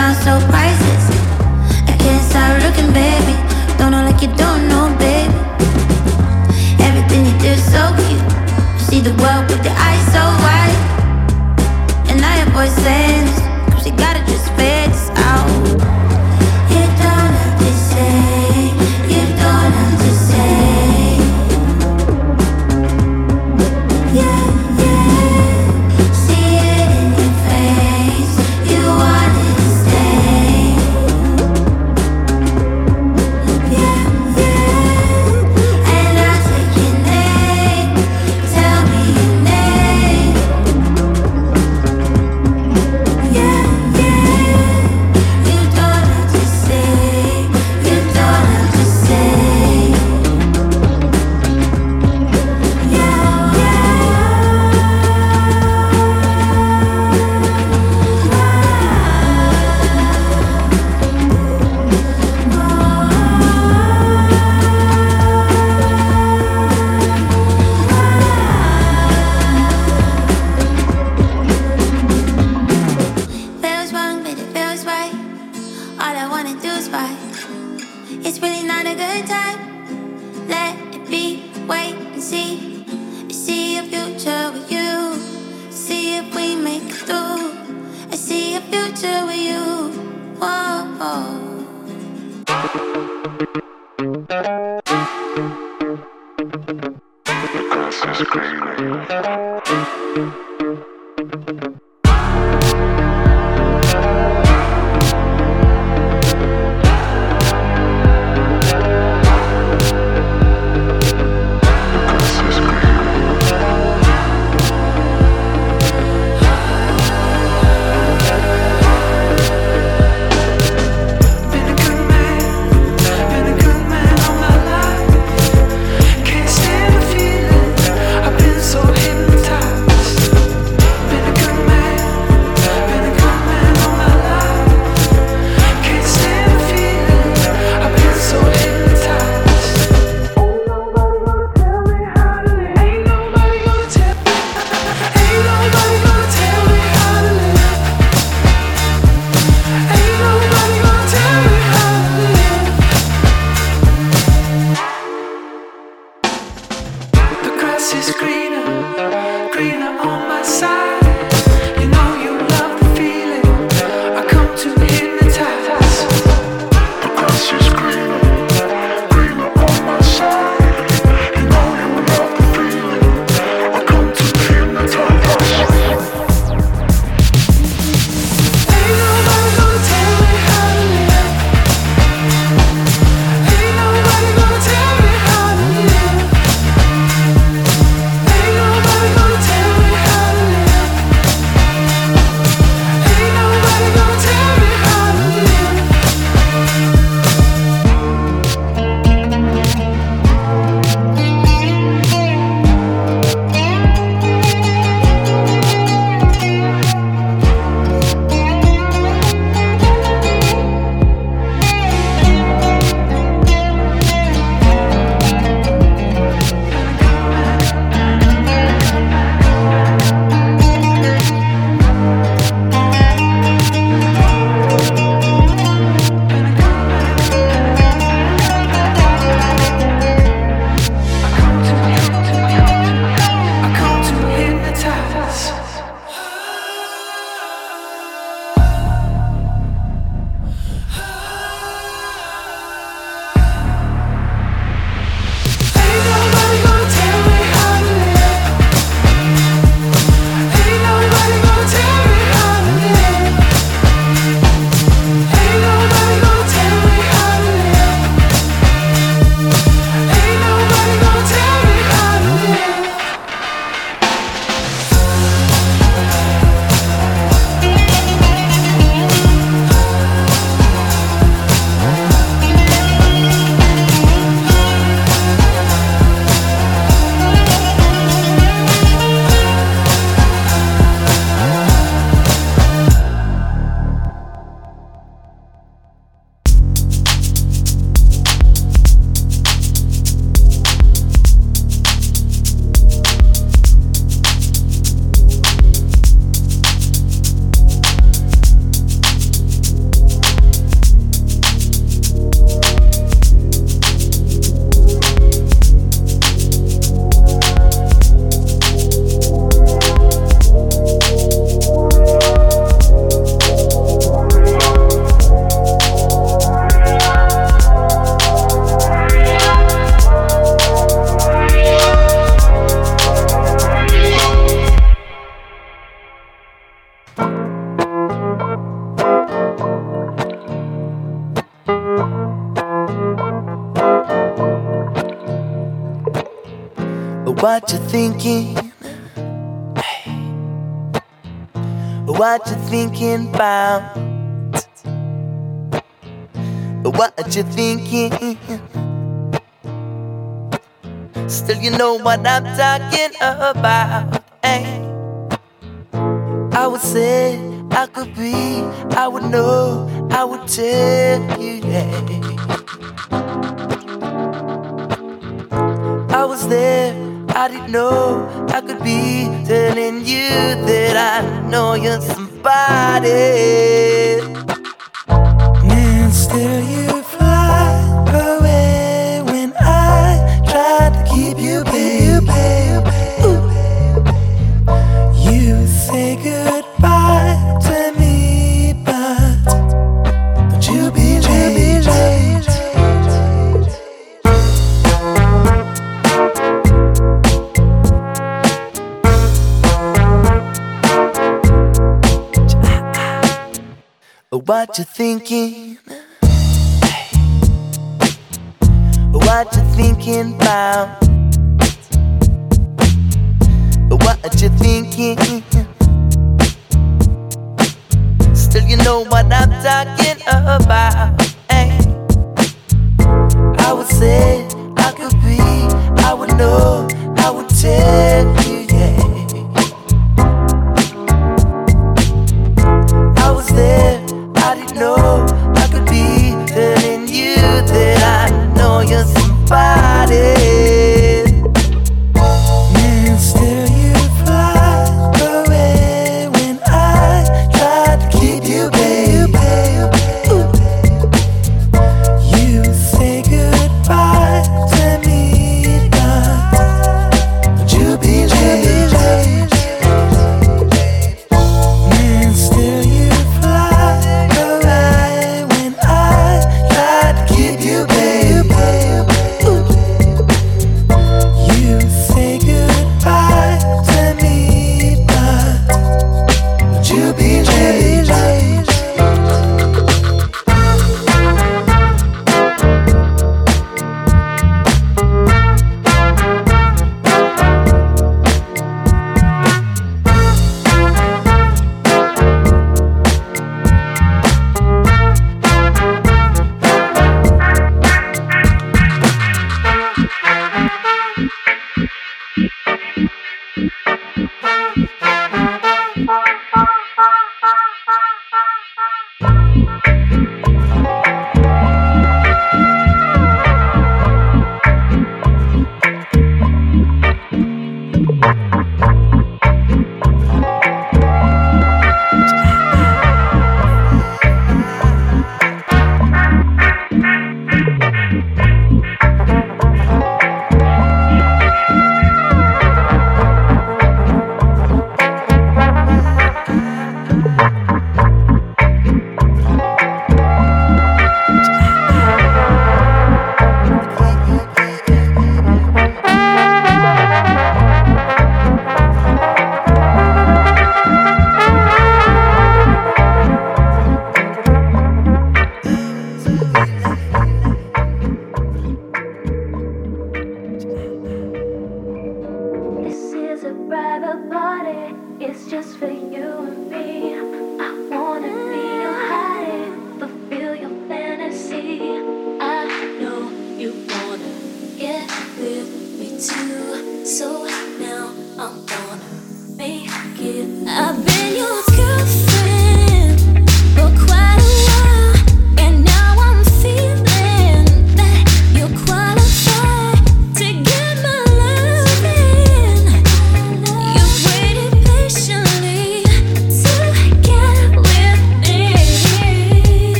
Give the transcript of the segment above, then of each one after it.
smile so priceless. I can't stop looking, baby. Don't know like you don't know, baby. Everything you do is so cute. You see the world with your eyes so wide. And now your voice sends, cause you gotta just fade this out. You don't have to say, you don't have to say. Yeah, yeah. See it in your face. You wanted to stay. Yeah, yeah. And I'll take your name. Tell me your name. Yeah, yeah. You don't have to say. You don't have to say. Yeah, feels wrong, but it feels right. All I wanna do is fight. It's really not a good time. Let it be, wait and see. I see a future with you. See if we make it through. I see a future with you. Whoa. Grass is greener. What you thinking? What you thinking about? What you thinking? Still you know what I'm talking about. Hey. I would say I could be, I would know, I would tell you, yeah. I was there, I didn't know I could be telling you that I know you're somebody. And still you fly away when I tried to keep you, baby. You say goodbye to me, but you be late. What you thinking? What you thinking about? What you thinking? Still you know what I'm talking about. Hey. I would say I could be, I would know, I would tell you, yeah. I was there, I didn't know I could be telling you that I know you're somebody. And still you fly away when I tried to keep you, baby. You say goodbye to me, but you be late. And still you fly away when I tried to keep you, baby.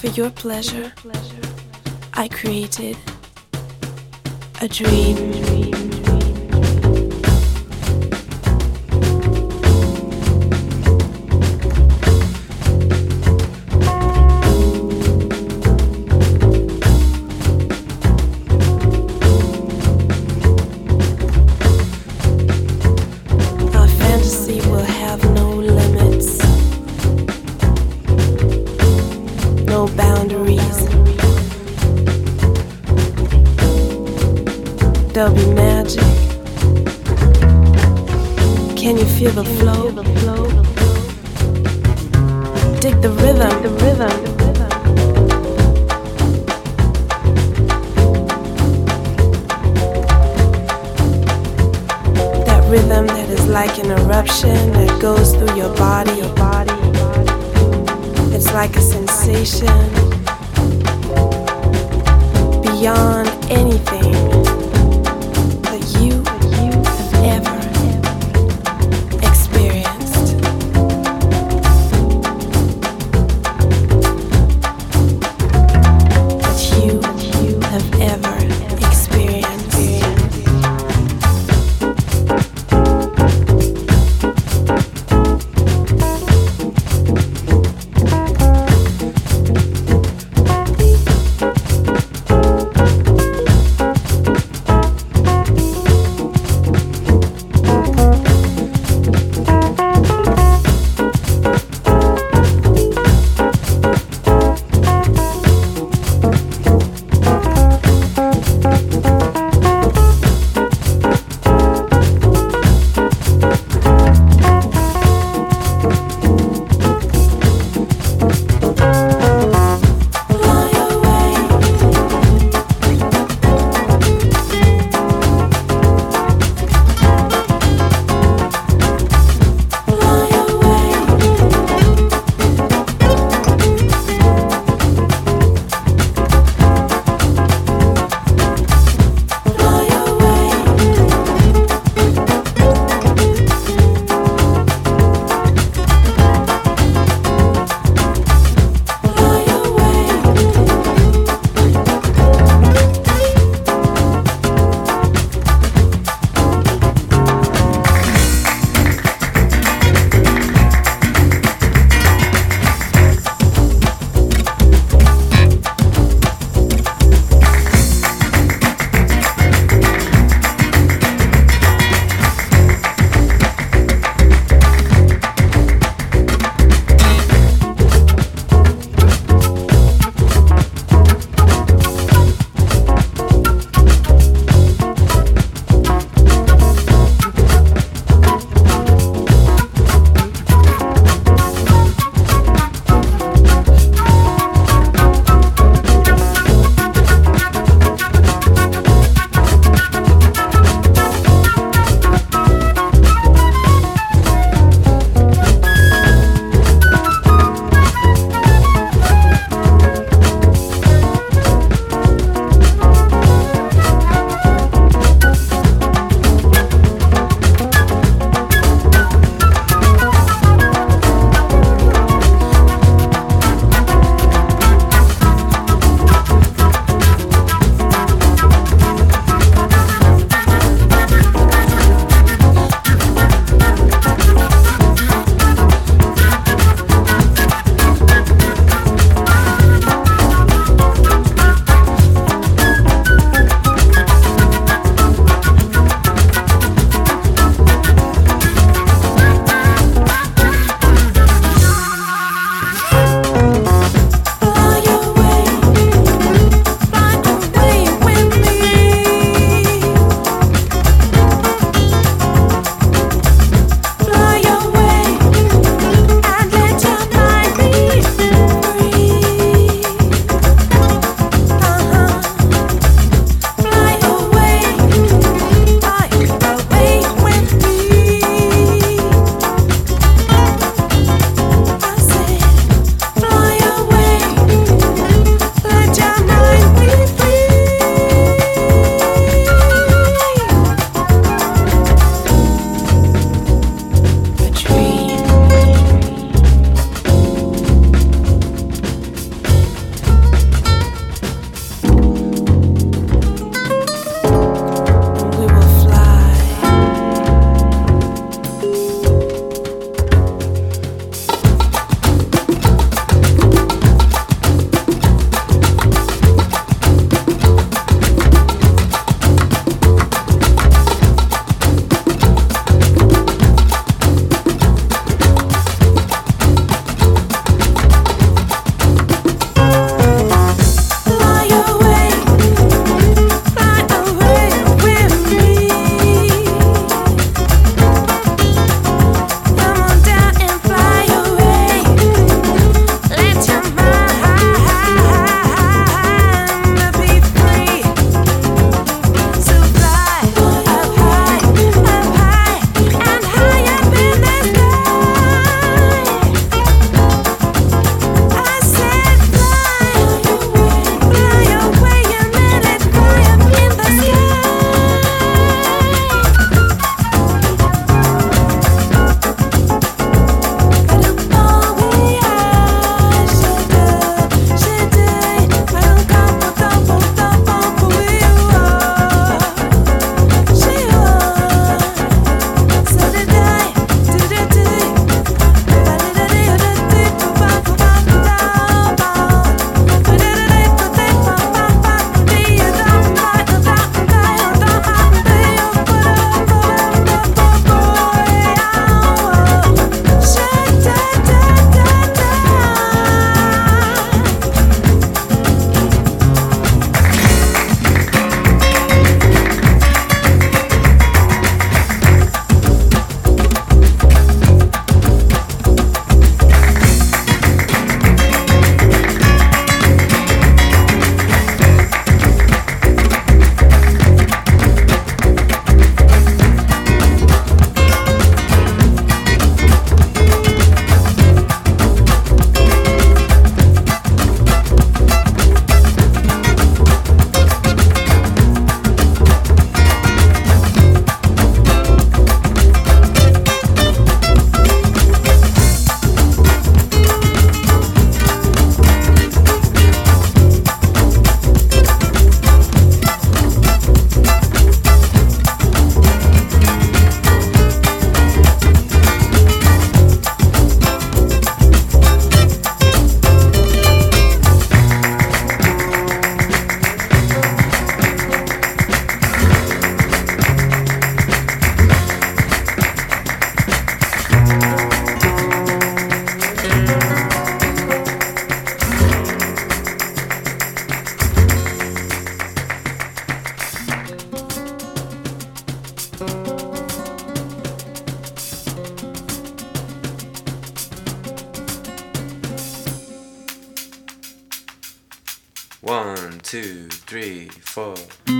for your pleasure, I created a dream. Our fantasy will have no limits, no boundaries. There'll be magic. Can you feel the flow? Dig the rhythm. That rhythm that is like an eruption that goes through your body. It's like a sensation beyond anything that you have ever experienced. That you have ever experienced. 1, 2, 3, 4.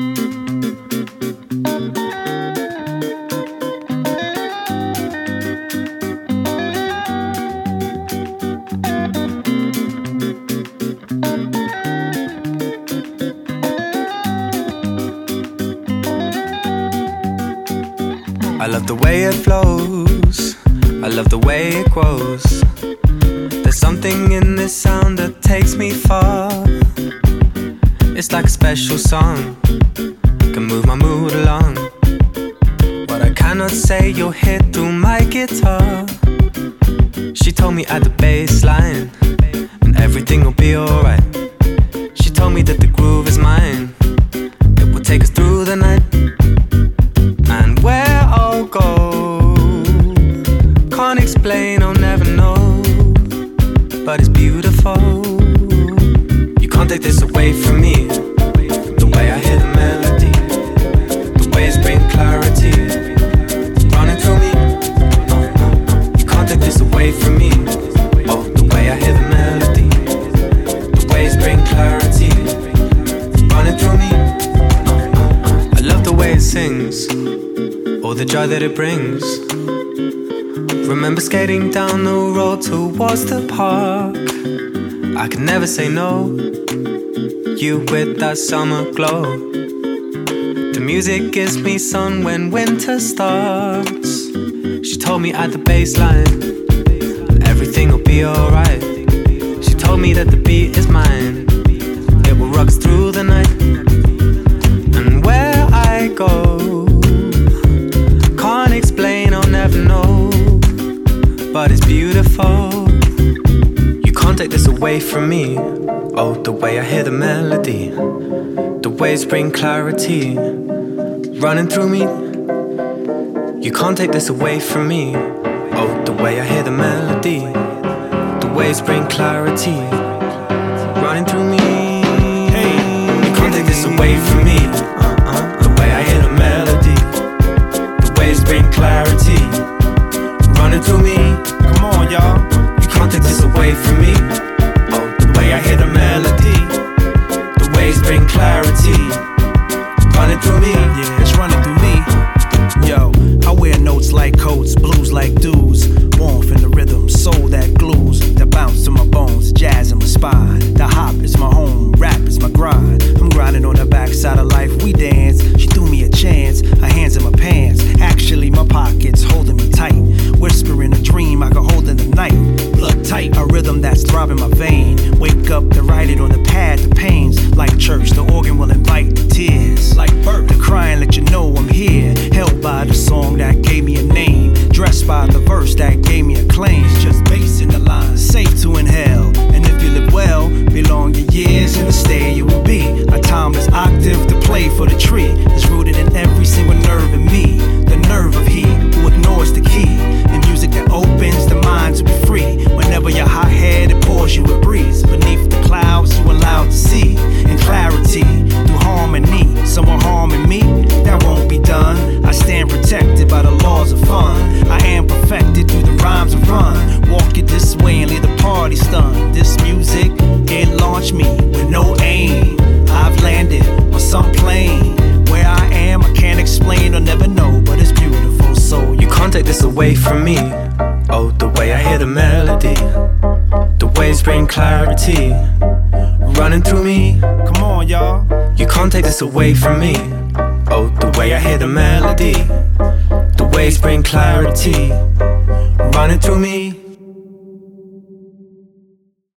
I love the way it flows, I love the way it grows. There's something in this sound that takes me far. It's like a special song, can move my mood along. What I cannot say you'll hear through my guitar. She told me at the bass line, and everything will be alright. She told me that the groove is mine, it will take us through the night. And where I'll go, can't explain, I'll never know, but it's beautiful. You can't take this away from me. The way I hear the melody, the way it's bring clarity, running through me. You can't take this away from me. Oh, the way I hear the melody, the way it's bring clarity, running through me. I love the way it sings, all the joy that it brings. Remember skating down the road towards the park. I could never say no, you with that summer glow. The music gives me sun when winter starts. She told me at the bass line, everything will be alright. She told me that the beat is mine, it will rock us through the night. And where I go, can't explain, I'll never know, but it's beautiful. You can't take this away from me. Oh, the way I hear the melody, the waves bring clarity, running through me. You can't take this away from me. Oh, the way I hear the melody, the waves bring clarity, running through me. Hey, you can't take this away from me. The way I hear the melody, the waves bring clarity, running through me. Come on, y'all. You can't take this away from me. Oh, the way I hear the melody, the waves bring clarity, running through me. Yeah, it's running through me. Yo, I wear notes like coats, blues like dudes, warmth in the rhythm, soul that glues, that bounce to my bones, jazz in my spine. The hop is my home, rap is my grind. I'm grinding on the backside of life, we dance. She threw me a chance, her hands in my pants. Actually, my pockets holding me tight. Whispering a dream I could hold in the night. Blood tight, a rhythm that's throbbing my vein. Wake up to write it on the pad, the pains. Like church, the organ will invite the tears. Like birth, the crying let you know I'm here. Held by the song that gave me a name. Dressed by the verse that gave me a claim. It's just bass in the line, safe to inhale. And if you live well, belong your years in the stay you will be. A timeless octave to play for the tree. It's rooted in every single nerve in me. The nerve of he who ignores the key. In music that opens the mind to be free. Whenever your hot head, it pours you a breeze. Beneath the clouds, you allowed to see. In clarity, through harmony. Someone harming me, that won't be done. I stand protected by the laws of fun. I am perfected through the rhymes of run. Walk it this way and leave the party stunned. This music, it launched me with no aim. I've landed on some plane. Where I am, I can't explain or never know, but it's beautiful, so you can't take this away from me. Oh, the way I hear the melody, the waves bring clarity, running through me. Come on, y'all. You can't take this away from me. Oh, the way I hear the melody, the waves bring clarity, running through me.